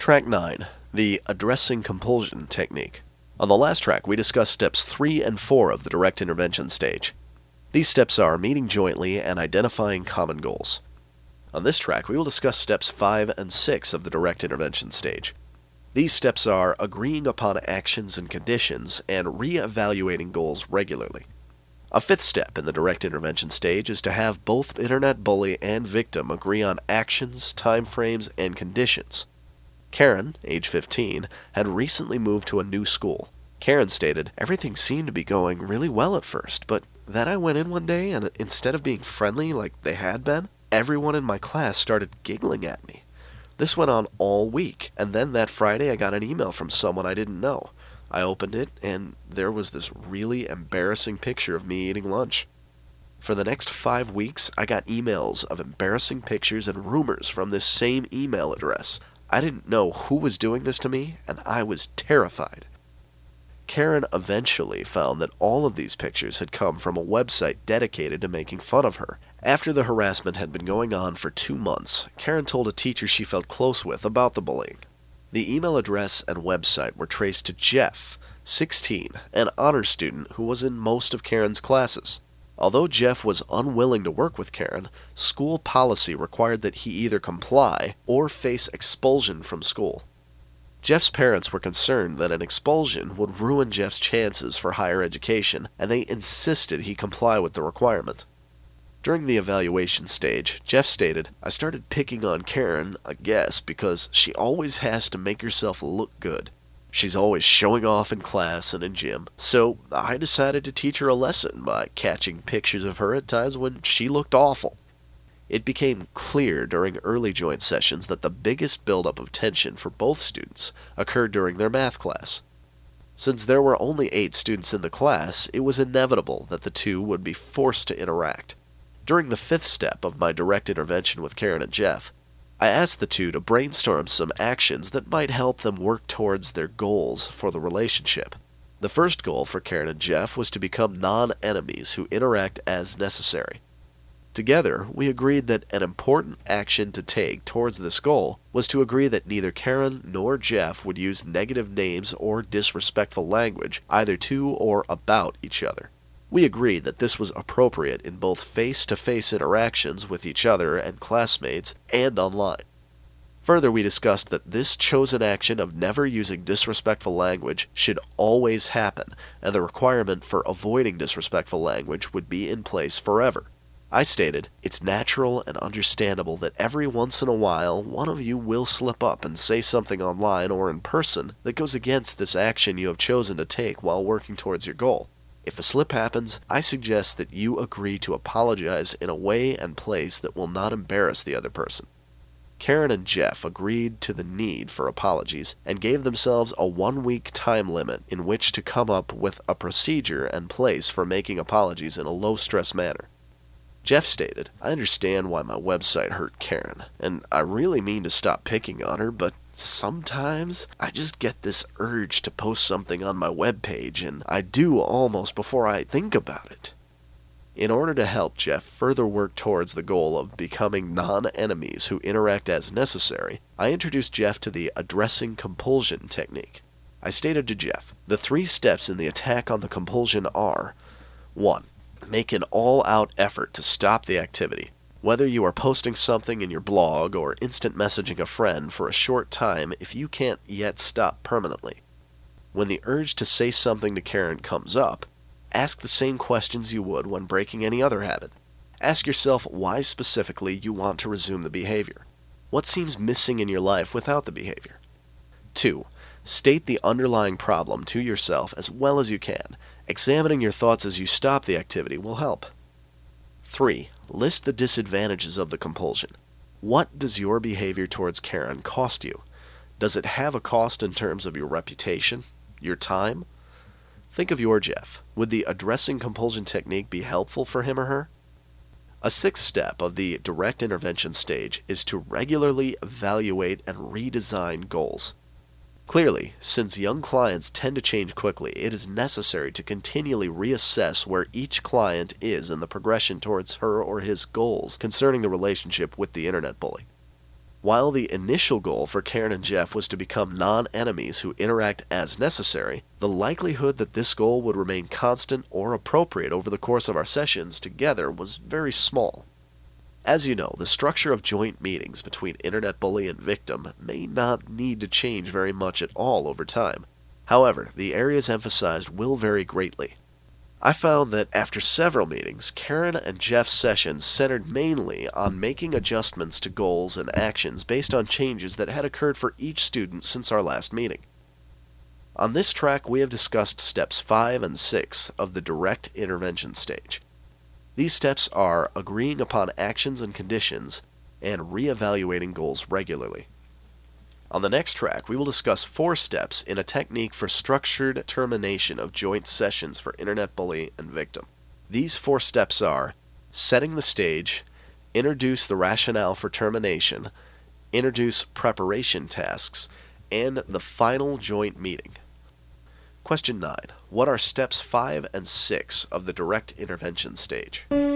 Track 9. The Addressing Compulsion Technique. On the last track, we discussed steps 3 and 4 of the direct intervention stage. These steps are meeting jointly and identifying common goals. On this track, we will discuss steps 5 and 6 of the direct intervention stage. These steps are agreeing upon actions and conditions and re-evaluating goals regularly. A fifth step in the direct intervention stage is to have both internet bully and victim agree on actions, timeframes, and conditions. Karen, age 15, had recently moved to a new school. Karen stated, "Everything seemed to be going really well at first, but then I went in one day and instead of being friendly like they had been, everyone in my class started giggling at me. This went on all week, and then that Friday I got an email from someone I didn't know. I opened it, and there was this really embarrassing picture of me eating lunch. For the next 5 weeks, I got emails of embarrassing pictures and rumors from this same email address. I didn't know who was doing this to me, and I was terrified." Karen eventually found that all of these pictures had come from a website dedicated to making fun of her. After the harassment had been going on for 2 months, Karen told a teacher she felt close with about the bullying. The email address and website were traced to Jeff, 16, an honor student who was in most of Karen's classes. Although Jeff was unwilling to work with Karen, school policy required that he either comply or face expulsion from school. Jeff's parents were concerned that an expulsion would ruin Jeff's chances for higher education, and they insisted he comply with the requirement. During the evaluation stage, Jeff stated, "I started picking on Karen, I guess, because she always has to make herself look good. She's always showing off in class and in gym, so I decided to teach her a lesson by catching pictures of her at times when she looked awful." It became clear during early joint sessions that the biggest buildup of tension for both students occurred during their math class. Since there were only 8 students in the class, it was inevitable that the two would be forced to interact. During the 5th step of my direct intervention with Karen and Jeff, I asked the two to brainstorm some actions that might help them work towards their goals for the relationship. The first goal for Karen and Jeff was to become non-enemies who interact as necessary. Together, we agreed that an important action to take towards this goal was to agree that neither Karen nor Jeff would use negative names or disrespectful language either to or about each other. We agreed that this was appropriate in both face-to-face interactions with each other and classmates and online. Further, we discussed that this chosen action of never using disrespectful language should always happen, and the requirement for avoiding disrespectful language would be in place forever. I stated, "It's natural and understandable that every once in a while one of you will slip up and say something online or in person that goes against this action you have chosen to take while working towards your goal. If a slip happens, I suggest that you agree to apologize in a way and place that will not embarrass the other person." Karen and Jeff agreed to the need for apologies and gave themselves a 1-week time limit in which to come up with a procedure and place for making apologies in a low-stress manner. Jeff stated, "I understand why my website hurt Karen, and I really mean to stop picking on her, but sometimes I just get this urge to post something on my webpage, and I do almost before I think about it." In order to help Jeff further work towards the goal of becoming non-enemies who interact as necessary, I introduced Jeff to the Addressing Compulsion Technique. I stated to Jeff, "The 3 steps in the attack on the compulsion are: 1. Make an all-out effort to stop the activity. Whether you are posting something in your blog or instant messaging a friend for a short time if you can't yet stop permanently. When the urge to say something to Karen comes up, ask the same questions you would when breaking any other habit. Ask yourself why specifically you want to resume the behavior. What seems missing in your life without the behavior? 2. State the underlying problem to yourself as well as you can. Examining your thoughts as you stop the activity will help. 3. List the disadvantages of the compulsion. What does your behavior towards Karen cost you? Does it have a cost in terms of your reputation, your time? Think of your Jeff. Would the addressing compulsion technique be helpful for him or her? A 6th step of the direct intervention stage is to regularly evaluate and redesign goals. Clearly, since young clients tend to change quickly, it is necessary to continually reassess where each client is in the progression towards her or his goals concerning the relationship with the internet bully. While the initial goal for Karen and Jeff was to become non-enemies who interact as necessary, the likelihood that this goal would remain constant or appropriate over the course of our sessions together was very small. As you know, the structure of joint meetings between internet bully and victim may not need to change very much at all over time. However, the areas emphasized will vary greatly. I found that after several meetings, Karen and Jeff's sessions centered mainly on making adjustments to goals and actions based on changes that had occurred for each student since our last meeting. On this track, we have discussed steps 5 and 6 of the direct intervention stage. These steps are agreeing upon actions and conditions and re-evaluating goals regularly. On the next track, we will discuss 4 steps in a technique for structured termination of joint sessions for internet bully and victim. These 4 steps are setting the stage, introduce the rationale for termination, introduce preparation tasks, and the final joint meeting. Question 9. What are steps 5 and 6 of the direct intervention stage?